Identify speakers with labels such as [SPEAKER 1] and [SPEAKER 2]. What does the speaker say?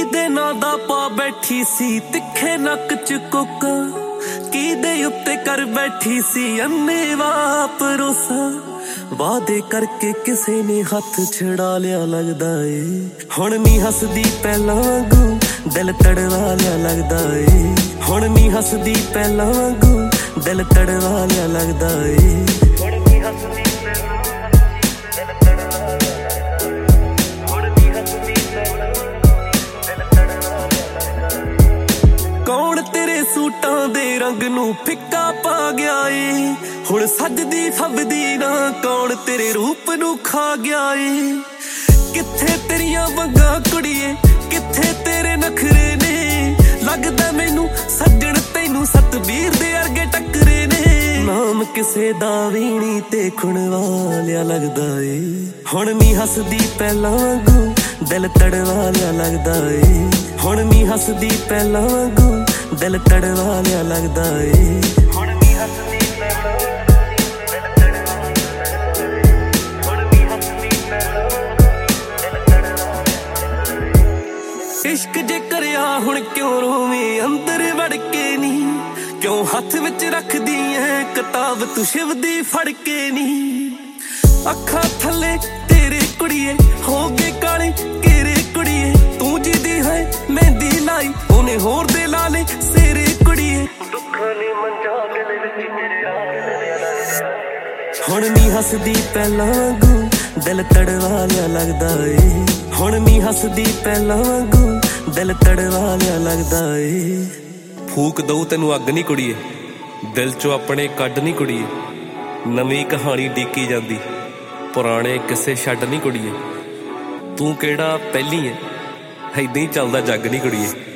[SPEAKER 1] ਕਿਹਦੇ ਨਾਂ ਦਾ ਪਾ ਬੈਠੀ ਸੀ ਤਿੱਖੇ ਨੱਕ ਚ ਕੋਕਾ, ਕਿਹਦੇ ਉੱਤੇ ਕਰ ਬੈਠੀ ਸੀ ਅੰਨ੍ਹੇਵਾਹ ਭਰੋਸਾ। ਵਾਅਦੇ ਕਰਕੇ ਕਿਸੇ ਨੇ ਹੱਥ ਛੁਡਾ ਲਿਆ ਲੱਗਦਾ ਏ, ਹੁਣ ਨੀ ਹੱਸਦੀ ਪਹਿਲਾਂ ਵਾਂਗੂ ਦਿਲ ਤੜਵਾ ਲਿਆ ਲੱਗਦਾ ਏ। ਹੁਣ ਨੀ ਹੱਸਦੀ ਪਹਿਲਾਂ ਵਾਂਗੂ ਦਿਲ ਤੜਵਾ ਲਿਆ ਲੱਗਦਾ ਏ। ਹੁਣ ਨੀ ਹੱਸਦੀ ਕੌਣ ਤੇਰੇ ਸੂਟਾਂ ਦੇ ਰੰਗ ਨੂੰ ਫਿੱਕਾ ਪਾ ਗਿਆ ਏ, ਹੁਣ ਸੱਜਦੀ ਫੱਬਦੀ ਨਾ ਕੌਣ ਤੇਰੇ ਰੂਪ ਨੂੰ ਖਾ ਗਿਆ ਏ। ਕਿੱਥੇ ਤੇਰੀਆਂ ਵੰਗਾਂ ਕੁੜੀਏ, ਕਿੱਥੇ ਤੇਰੇ ਨਖਰੇ ਨੇ, ਲੱਗਦਾ ਮੈਨੂੰ ਸੱਜਣ ਤੈਨੂੰ ਸਤਬੀਰ ਦੇ ਅਰਗੇ ਟੱਕਰੇ ਨੇ। ਨਾਮ ਕਿਸੇ ਦਾ ਵੀਣੀ ਤੇ ਖੁਣਵਾ ਲਿਆ ਲੱਗਦਾ ਏ, ਹੁਣ ਨੀ ਹੱਸਦੀ ਪਹਿਲਾਂ ਵਾਂਗੂ ਦਿਲ ਤੜਵਾ ਲਿਆ ਲੱਗਦਾ ਏ। ਹੁਣ ਨੀ ਹੱਸਦੀ ਪਹਿਲਾਂ ਵਾਂਗੂ ਦਿਲ ਤੜਵਾ ਲਿਆ ਲੱਗਦਾ ਏ। ਹੁਣ ਨੀ ਹੱਸਦੀ ਪਹਿਲਾਂ ਦਿਲ ਤੜਵਾ ਲਿਆ, ਹੁਣ ਨੀ ਹੱਸਦੀ ਪਹਿਲਾਂ ਦਿਲ ਤੜਵਾ ਲਿਆ। ਇਸ਼ਕ ਜੇ ਕਰਿਆ ਹੁਣ ਕਿਉਂ ਰੋਵੇਂ ਅੰਦਰ ਵੜ ਕੇ ਨੀ, ਕਿਉਂ ਹੱਥ ਵਿੱਚ ਰੱਖਦੀ ਐ ਕਿਤਾਬ ਤੂੰ ਸ਼ਿਵ ਦੀ ਫੜ ਕੇ ਨੀ। ਅੱਖਾਂ ਥੱਲੇ ਤੇਰੇ ਕੁੜੀਏ ਹੋ ਗਏ ਕਾਲੇ ਘੇਰੇ ਕੁੜੀਏ, ਤੂੰ ਜਿਹਦੀ ਹੈ ਮਹਿੰਦੀ ਲਾਈ ਉਹਨੇ ਹੋਰ ਦੇ ਲਾ ਲੇ ਸੇਰੇ ਕੁੜੀਏ। ਦੁੱਖਾਂ ਨੇ ਮੰਜਾ ਗਲੇ ਵਿੱਚ ਹੁਣ ਨੀ ਹੱਸਦੀ ਪਹਿਲਾਂ ਵਾਂਗੂ ਦਿਲ ਤੜਵਾ ਲਿਆ ਲੱਗਦਾ ਏ। ਹੁਣ ਨੀ ਹੱਸਦੀ ਪਹਿਲਾਂ ਵਾਂਗੂ ਦਿਲ ਤੜਵਾ ਲਿਆ ਲੱਗਦਾ ਏ।
[SPEAKER 2] ਫੂਕ ਦਊ ਤੈਨੂੰ ਅੱਗ ਨੀ ਕੁੜੀਏ, ਦਿਲ ਚੋਂ ਆਪਣੇ ਕੱਢ ਨੀ ਕੁੜੀਏ। ਨਵੀਂ ਕਹਾਣੀ ਡੀਕੀ ਜਾਂਦੀ, ਪੁਰਾਣੇ ਕਿਸੇ ਛੱਡ ਨੀ ਕੁੜੀਏ। ਤੂੰ ਕਿਹੜਾ ਪਹਿਲੀ ਐ, ਏਦਾਂ ਹੀ ਚੱਲਦਾ ਜੱਗ ਨੀ ਕੁੜੀਏ।